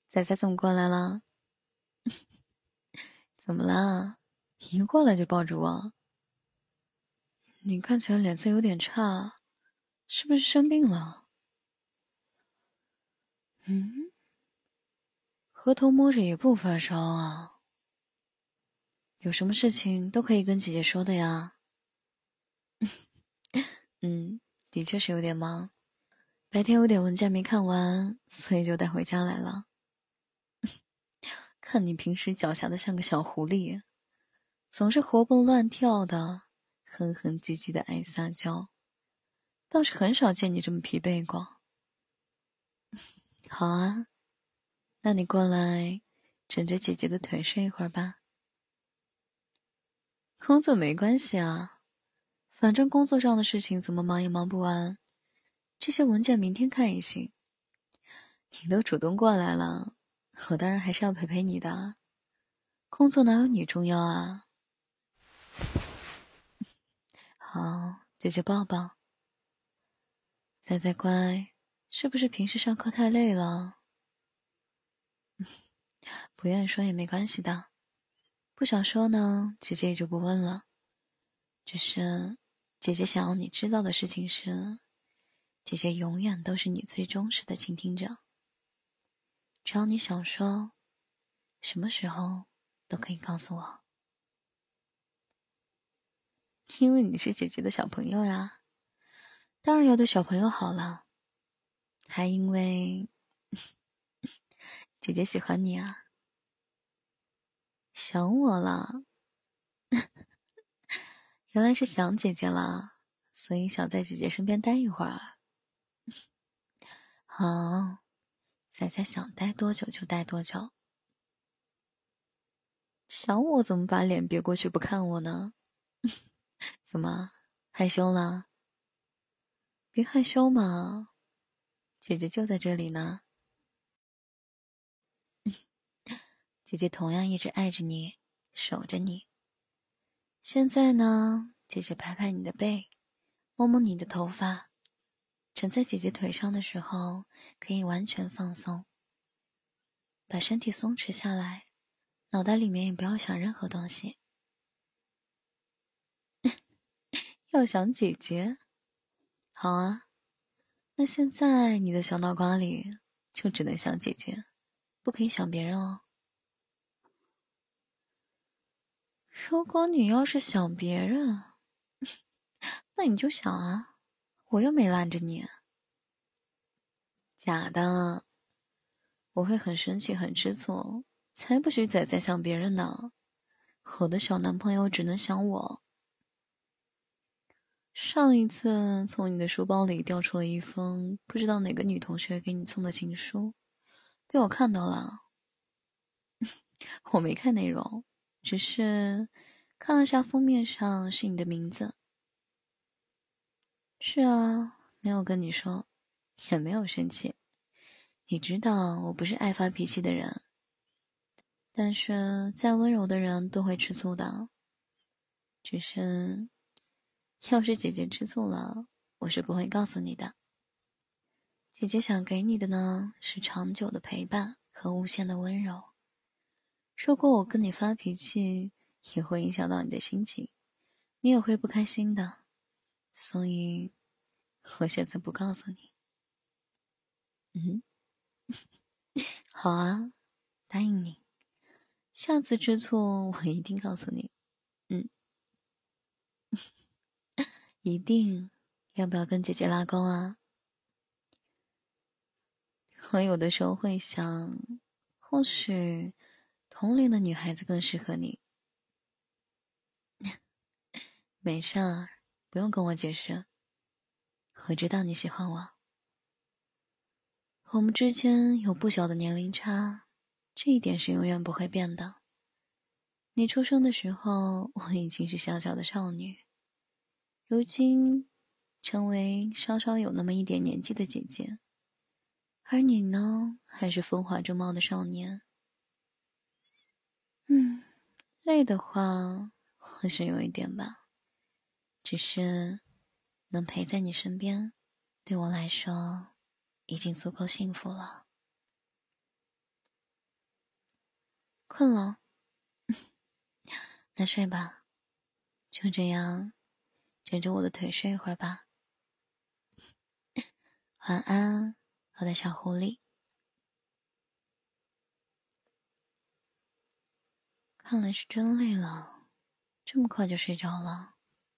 仔仔怎么过来了？怎么啦？一过来就抱住我？你看起来脸色有点差，是不是生病了？额头摸着也不发烧啊。有什么事情都可以跟姐姐说的呀。的确是有点忙，白天有点文件没看完，所以就带回家来了。看你平时脚下的像个小狐狸，总是活蹦乱跳的，哼哼唧唧的爱撒娇，倒是很少见你这么疲惫过。好啊，那你过来枕着姐姐的腿睡一会儿吧。工作没关系啊，反正工作上的事情怎么忙也忙不完，这些文件明天看也行。你都主动过来了，我当然还是要陪陪你的。工作哪有你重要啊？好，姐姐抱抱。仔仔乖，是不是平时上课太累了？不愿意说也没关系的，不想说呢，姐姐也就不问了。只是姐姐想要你知道的事情是，姐姐永远都是你最忠实的倾听者。只要你想说，什么时候都可以告诉我。因为你是姐姐的小朋友呀，当然要对小朋友好了。还因为姐姐喜欢你啊。想我了。原来是想姐姐了，所以想在姐姐身边待一会儿。好，仔仔想待多久就待多久。想我怎么把脸别过去不看我呢？怎么害羞了？别害羞嘛，姐姐就在这里呢。姐姐同样一直爱着你，守着你。现在呢，姐姐拍拍你的背，摸摸你的头发，枕在姐姐腿上的时候，可以完全放松，把身体松弛下来，脑袋里面也不要想任何东西。要想姐姐？好啊，那现在你的小脑瓜里就只能想姐姐，不可以想别人哦。如果你要是想别人，那你就想啊，我又没拦着你。假的，我会很生气很吃醋，才不许仔仔想别人呢。我的小男朋友只能想我。上一次从你的书包里掉出了一封不知道哪个女同学给你送的情书，被我看到了。我没看内容，只是看了下封面上是你的名字。是啊，没有跟你说，也没有生气。你知道我不是爱发脾气的人，但是再温柔的人都会吃醋的。只是要是姐姐吃醋了，我是不会告诉你的。姐姐想给你的呢，是长久的陪伴和无限的温柔。如果我跟你发脾气，也会影响到你的心情，你也会不开心的。所以，我选择不告诉你。好啊，答应你，下次吃醋我一定告诉你。一定。要不要跟姐姐拉钩啊？我有的时候会想，或许同龄的女孩子更适合你。没事儿，不用跟我解释，我知道你喜欢我。我们之间有不小的年龄差，这一点是永远不会变的。你出生的时候，我已经是小小的少女，如今成为稍稍有那么一点年纪的姐姐，而你呢，还是风华正茂的少年。累的话，或许有一点吧，只是能陪在你身边，对我来说已经足够幸福了。 困了？那睡吧，就这样枕着我的腿睡一会儿吧。晚安，我的小狐狸。看来是真累了，这么快就睡着了。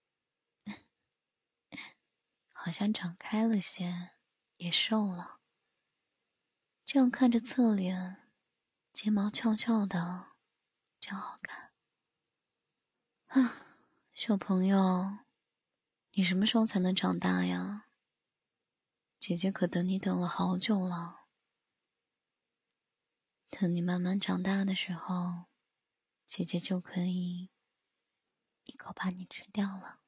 好像长开了些，也瘦了。这样看着侧脸，睫毛翘翘的，真好看。啊，小朋友，你什么时候才能长大呀？姐姐可等你等了好久了。等你慢慢长大的时候，姐姐就可以一口把你吃掉了。